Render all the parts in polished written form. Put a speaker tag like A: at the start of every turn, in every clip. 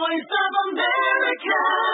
A: Voice of America.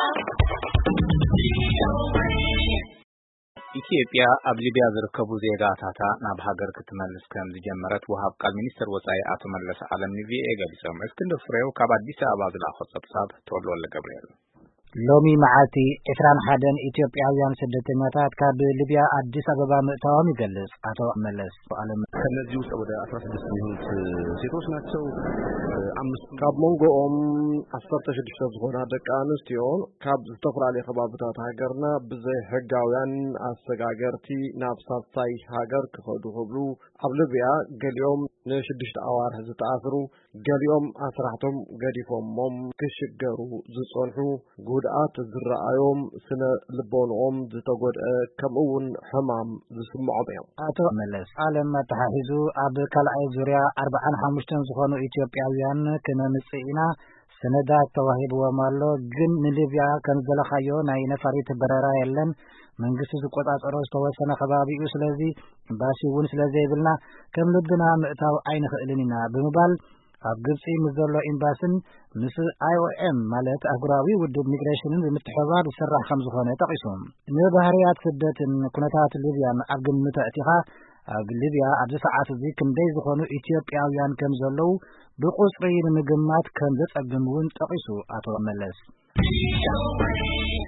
A: ኢትዮጵያ ኣብ ሊብያ ዝርከቡ ዜጋታታ ናብ ሃገር ክትመልስ ከም ዝጀመረት ወሃብ ቃል ሚኒስትር ወጻኢ አቶ መለስ ዓለም ቪኤ ገሊጾም እስክንድር ፍሬው ካብ አዲስ አበባ ዝላኮ ጸብጻብ ተወልወለ ገብርኤል
B: ሎሚ መዓልቲ 21 ኢትዮጵያውያን ስደተኛታት ካብ ሊብያ አዲስ አበባ መጥተዋል ይገልጽ አቶ መለስ ዓለም
C: ከነዚህ ውስጥ ወደ 16 የሚሆኑት ሴቶች ናቸው።
D: ካብ ሞንጎኦም 16 ዝኾና ደቂ ኣንስትዮ ካብ ዝተፈላለዩ ከባቢታት ሃገርና ብዘይ ሕጋውያን ኣሰጋገርቲ ናብ ሳልሳይ ሃገር ክኸዱ ክብሉ ኣብ ሊብያ ገሊኦም ን6 ኣዋርሕ ዝተኣስሩ ገሊኦም ኣስራሕቶም ገዲፎሞም ክሽገሩ ዝጸንሑ ጉድኣት ዝረኣዮም ስነ ልቦንኦም ዝተጎድአ ከምኡውን ሕማም ዝስምዖም እዮም።
B: አቶ መለስ ዓለም ተሓሒዙ ኣብ ካልኣይ ዙርያ 45 ዝኾኑ ኢትዮጵያውያን ከመምጽኢና ሰነዳት ተዋሂብዎም ኣሎ ግን ንሊብያ ከም ዘለኻዮ ናይ ነፋሪት በረራ የለን መንግስቲ ዝቆጣጸሮ ዝተወሰነ ከባቢኡ ስለዚ ኤምባሲ እውን ስለዘይብልና ከም ልብና ምእታው ኣይንኽእልን ኢና ብምባል ኣብ ግብጺ ምዘሎ ኤምባሲን ምስ IOM ማለት ኣህጉራዊ ውድብ ሚግሬሽንን ብምትሕብባር ዝስራሕ ከም ዝኾነ ጠቒሶም ንባህርያት ስደትን ኩነታት ሊብያን ኣብ ግምት ኣእቲኻ ኣብ ሊብያ ኣብዚ ሰዓት እዚ ክንደይ ዝኾኑ ኢትዮጵያውያን ከም ዘለዉ ብቁጽሪ ንምግማት ከም ዘጸግም እውን ጠቒሱ አቶ መለስ